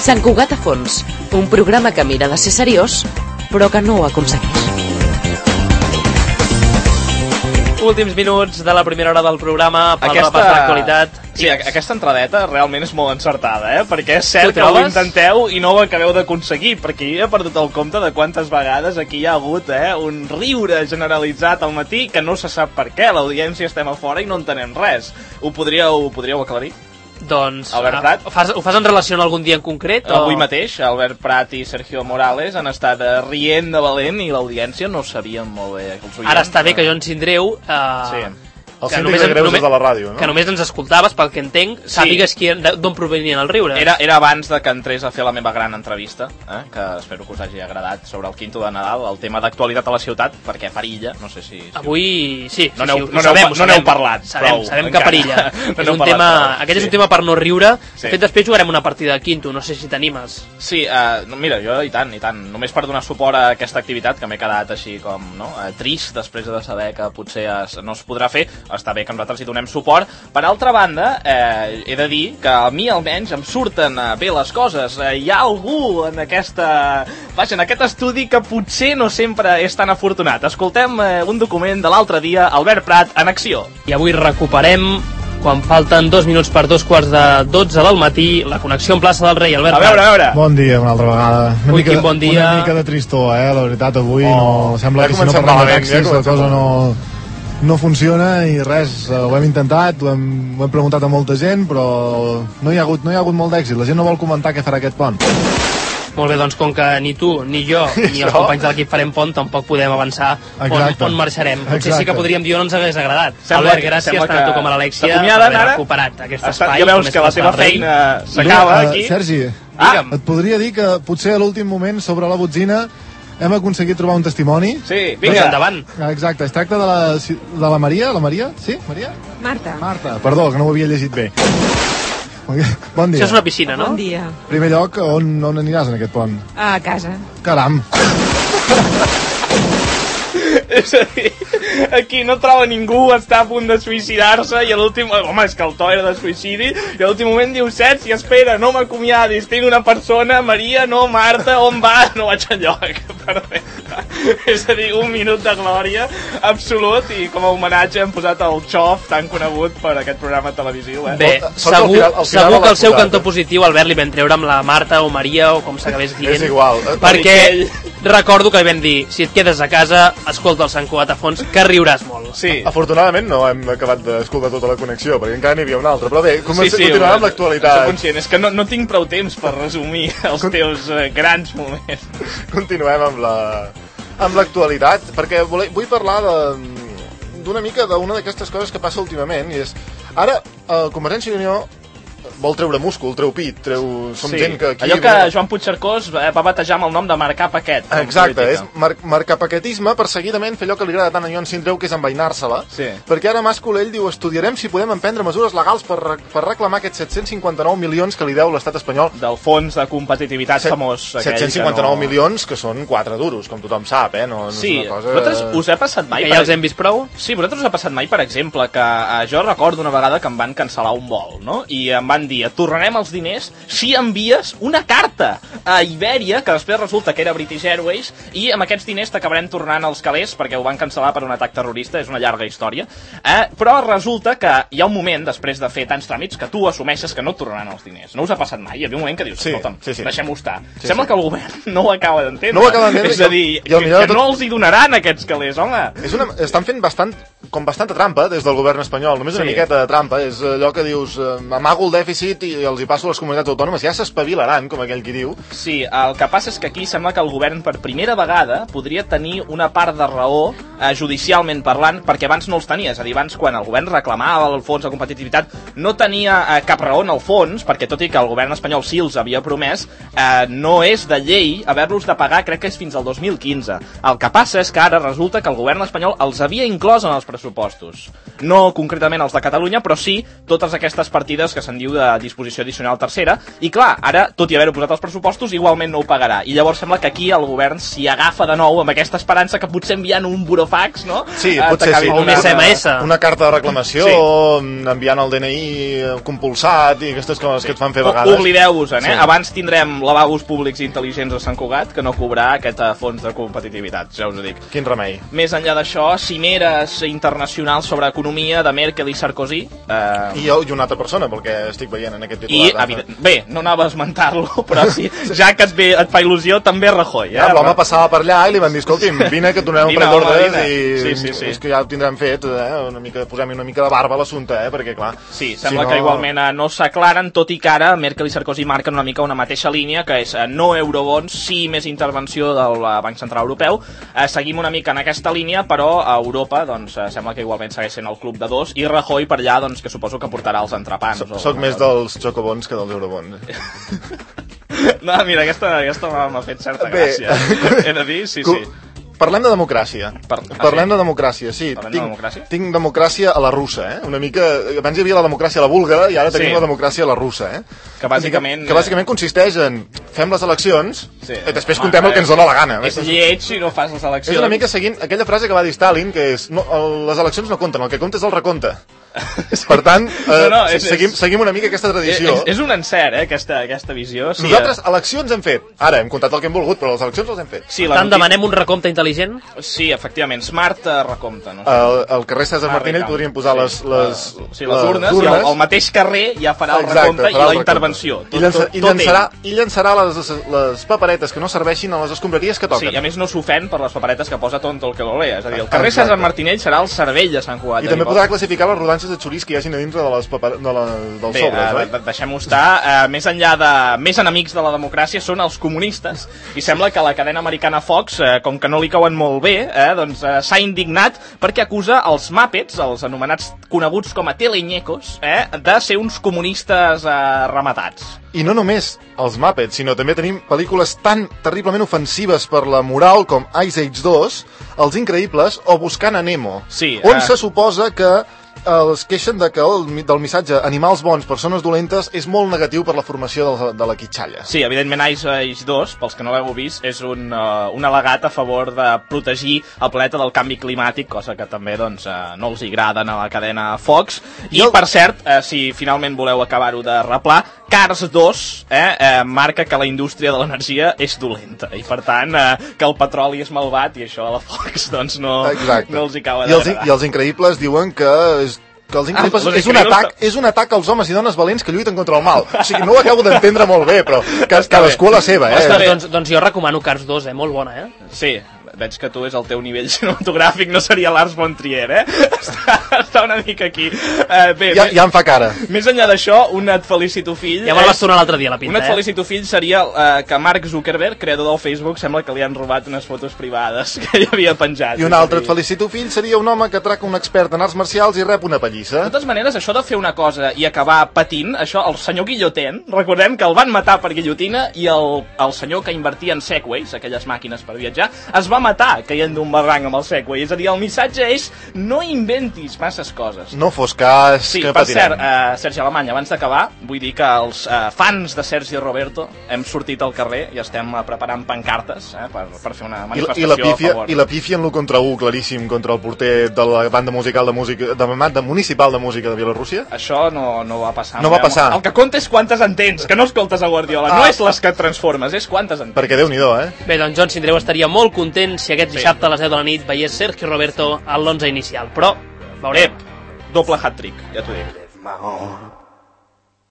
Sant Cugat a fons, un programa que mira de ser seriós, però que no ho aconsegueix. Últims minuts de la primera hora del programa per repassar l'actualitat. Sí, aquesta entradeta realment és molt encertada, perquè és cert que ho intenteu i no ho acabeu d'aconseguir, perquè jo he perdut el compte de quantes vegades aquí hi ha hagut un riure generalitzat al matí que no se sap per què, l'audiència estem a fora i no entenem res. Ho podríeu aclarir? Doncs, Albert Prat? ho fas en relació a algun dia en concret? Avui mateix, Albert Prat i Sergio Morales han estat rient de valent i l'audiència no sabien molt bé. Ara està bé que jo ens Sindreu... Sí. El síndic de greuges de la ràdio, no? Que només ens escoltaves, pel que entenc, sàpigues d'on provenien el riure. Era abans de que entrés a fer la meva gran entrevista, que espero que us hagi agradat, sobre el quinto de Nadal, el tema d'actualitat a la ciutat, perquè perilla, no sé si... Avui, sí. No n'heu parlat. Sabem que perilla. Aquest és un tema per no riure. De fet, després jugarem una partida de quinto, no sé si t'animes. Sí, mira, jo i tant. Només per donar suport a aquesta activitat, que m'he quedat així com trist, després de saber que potser no es podrà fer. Està bé que nosaltres hi donem suport. Per altra banda, he de dir que a mi almenys em surten bé les coses. Hi ha algú en aquest estudi que potser no sempre és tan afortunat. Escoltem un document de l'altre dia, Albert Prat en acció. I avui recuperem, quan falten 2 minuts per 2:12 del matí, la connexió en plaça del Rei. Albert Prat. A veure. Bon dia, una altra vegada. Bon dia. Una mica de tristor, la veritat, avui no... Sembla que si no parlem de taxis la cosa no funciona i res, ho hem intentat, ho hem preguntat a molta gent, però no hi ha hagut molt d'èxit. La gent no vol comentar què farà aquest pont. Molt bé, doncs com que ni tu, ni jo, ni els companys de l'equip farem pont, tampoc podem avançar on marxarem. Potser sí que podríem dir on ens hagués agradat. Albert, gràcies, tant tu com a l'Alexia, per haver recuperat aquest espai. Ja veus que la teva feina s'acaba aquí. Sergi, et podria dir que potser a l'últim moment sobre la botzina hem aconseguit trobar un testimoni. Sí, vinga. Endavant. Exacte, es tracta de la Maria. La Maria? Sí? Maria? Marta. Perdó, que no ho havia llegit bé. Bon dia. Això és una piscina, no? Bon dia. En primer lloc, on aniràs en aquest pont? A casa. Caram. És a dir, aquí no troba ningú, està a punt de suïcidar-se i a l'últim... Home, és que el to era de suïcidi i a l'últim moment diu, Sergi, espera, no m'acomiadis, tinc una persona, Maria, no, Marta, on va? No vaig enlloc. Perfecte. És a dir, un minut de glòria absolut i com a homenatge hem posat el xof tan conegut per aquest programa televisiu. Bé, segur que el seu cantó positiu, Albert, li vam treure amb la Marta o Maria o com s'acabés dient. És igual. Perquè recordo que li vam dir, si et quedes a casa, escolta el Sant Cugat a fons, que riuràs molt. Sí. Afortunadament no hem acabat d'escoltar tota la connexió, perquè encara n'hi havia una altra. Però bé, continuem amb l'actualitat. Soc conscient, és que no tinc prou temps per resumir els teus grans moments. Continuem amb l'actualitat, perquè vull parlar d'una mica d'una d'aquestes coses que passa últimament, i és, ara, Convergència i Unió vol treure múscul, treu pit, som gent que aquí... Allò que Joan Puigcercós va batejar amb el nom de marcar paquet. Exacte, és marcar paquetisme per seguidament fer allò que li agrada tant a Joan Sindreu, que és envainar-se-la, perquè ara Mas Colell diu, estudiarem si podem emprendre mesures legals per reclamar aquests 759 milions que li deu l'estat espanyol. Del fons de competitivitat famós. 759 milions, que són 4 duros, com tothom sap, no és una cosa... Vosaltres us he passat mai... Que ja els hem vist prou? Sí, vosaltres us ha passat mai, per exemple, que jo recordo una vegada que em van cancel·lar un vol, no? I em van dir, et tornarem els diners si envies una carta a Ibèria, que després resulta que era British Airways, i amb aquests diners t'acabarem tornant els calés perquè ho van cancel·lar per un atac terrorista, és una llarga història, però resulta que hi ha un moment, després de fer tants tràmits, que tu assumeixes que no et tornaran els diners. No us ha passat mai? Hi havia un moment que dius, escolta'm, deixem-ho estar. Sembla que el govern no ho acaba d'entendre. És a dir, que no els hi donaran aquests calés, home. Estan fent bastanta trampa des del govern espanyol, només una miqueta de trampa, és allò que dius, amago el dèficit i els hi passo a les comunitats autònomes, ja s'espavilaran, com aquell qui diu. Sí, el que passa és que aquí sembla que el govern per primera vegada podria tenir una part de raó judicialment parlant, perquè abans no els tenia, és a dir, abans quan el govern reclamava el fons de competitivitat no tenia cap raó en el fons, perquè tot i que el govern espanyol sí els havia promès, no és de llei haver-los de pagar, crec que és fins al 2015. El que passa és que ara resulta que el govern espanyol els havia inclòs en els pressupostos. No concretament els de Catalunya, però sí totes aquestes partides que se'n diu diu de disposició addicional tercera, i clar, ara, tot i haver-ho posat als pressupostos, igualment no ho pagarà. I llavors sembla que aquí el govern s'hi agafa de nou amb aquesta esperança que potser enviant un burofax, no? Sí, potser sí. Un SMS. Una carta de reclamació, enviant el DNI compulsat i aquestes coses que et fan fer a vegades. Oblideu-vos-en, Abans tindrem lavabos públics intel·ligents a Sant Cugat que no cobrar aquest fons de competitivitat, ja us ho dic. Quin remei. Més enllà d'això, cimeres internacionals sobre economia de Merkel i Sarkozy. I una altra persona, pel que estic veient en aquest titular. Bé, no anava a esmentar-lo, però sí, ja que et fa il·lusió, també Rajoy. L'home passava per allà i li van dir, escolti'm, vine que et donarem un parell d'ordres i és que ja ho tindrem fet, posem-hi una mica de barba a l'assumpte, perquè clar... Sí, sembla que igualment no s'aclaren, tot i que ara Merkel i Sarkozy marquen una mica una mateixa línia, que és no eurobons, sí més intervenció del Banc Central Europeu. Seguim una mica en aquesta línia, però a Europa doncs, sembla que igualment segueix sent el club de dos, i Rajoy per allà, doncs, que suposo que portarà els entrepans. Soc més dels xocobons que dels eurobons. No, mira, aquesta m'ha fet certa gràcia. He de dir, sí. Parlem de democràcia. Parlem de democràcia, sí. Tinc democràcia a la russa, Una mica... Abans hi havia la democràcia a la búlgara i ara tenim la democràcia a la russa, Que bàsicament consisteix en fem les eleccions i després contem el que ens dona la gana. És lleig si no fas les eleccions. És una mica seguint aquella frase que va dir Stalin, que és les eleccions no compten, el que compta és el recompte. Per tant, seguim una mica aquesta tradició. És un encert, aquesta visió. Nosaltres eleccions hem fet. Ara hem comptat el que hem volgut, però les eleccions les hem fet. Per tant, demanem un recompte intel·ligent? Sí, efectivament. Smart recompte. Al carrer Cèsar Martinell podríem posar les urnes, i el mateix carrer ja farà el recompte i la intervenció. I llançarà les paperetes que no serveixin a les escombraries que toquen. Sí, i a més no s'ofèn per les paperetes que posa Tonto el que lo lea. És a dir, el carrer Cèsar Martinell serà el cervell de Sant Cugat. I també podrà classificar les rodanxes de xoriç que hi hagin a dintre dels sobres, oi? Deixem-ho estar. Més enllà de... Més enemics de la democràcia són els comunistes, i sembla que la cadena americana Fox, com que no li cauen molt bé, doncs s'ha indignat perquè acusa els Muppets, els anomenats coneguts com a teleñecos, de ser uns comunistes rematats. I no només els Muppets, sinó també tenim pel·lícules tan terriblement ofensives per la moral com Ice Age 2, Els Increïbles o Buscant a Nemo, on se suposa que es queixen de que del missatge animals bons, persones dolentes, és molt negatiu per la formació de la quitxalla. Sí, evidentment Ice Age 2, pels que no l'heu vist, és un al·legat a favor de protegir el planeta del canvi climàtic, cosa que també doncs, no els agrada a la cadena Fox. I per cert, si finalment voleu acabar-ho de replar, Cars 2 marca que la indústria de l'energia és dolenta, i per tant que el petroli és malvat, i això a la Fox doncs no els hi cau d'agradar. I els Increïbles diuen que els Increïbles és un atac als homes i dones valents que lluiten contra el mal. O sigui, no ho acabo d'entendre molt bé, però cadascú a la seva. Doncs jo recomano Cars 2, molt bona, Sí, veig que tu és el teu nivell cinematogràfic, no seria Lars von Trier, Està una mica aquí. Ja em fa cara. Més enllà d'això, un et felicito fill... Ja me la vas tornar l'altre dia, la pinta, Un et felicito fill seria que Mark Zuckerberg, creador del Facebook, sembla que li han robat unes fotos privades que hi havia penjat. I un altre et felicito fill seria un home que atraca un expert en arts marcials i rep una pallissa. De totes maneres, això de fer una cosa i acabar patint, això, el senyor Guillotin, recordem que el van matar per guillotina, i el senyor que invertia en Segways, aquelles màquines per viatjar, es va matar caient d'un barranc amb el Segway. És a dir, el missatge és no inventis masses coses. No fos cas que patirem. Per cert, Sergi Alemany, abans d'acabar, vull dir que els fans de Sergi Roberto hem sortit al carrer i estem preparant pancartes per fer una manifestació a favor. I la pífia en l'1 contra 1 claríssim contra el porter de la banda musical municipal de música de Bielorússia? Això no va passar. No va passar. El que compta és quantes entens, que no escoltes a Guardiola. No és les que et transformes, és quantes entens. Perquè Déu-n'hi-do, Bé, doncs Joan Sindreu estaria molt content si aquest dissabte a les 10 de la nit veiés Sergio Roberto a l'11 inicial, però veurem. Doble hat-trick, ja t'ho dic.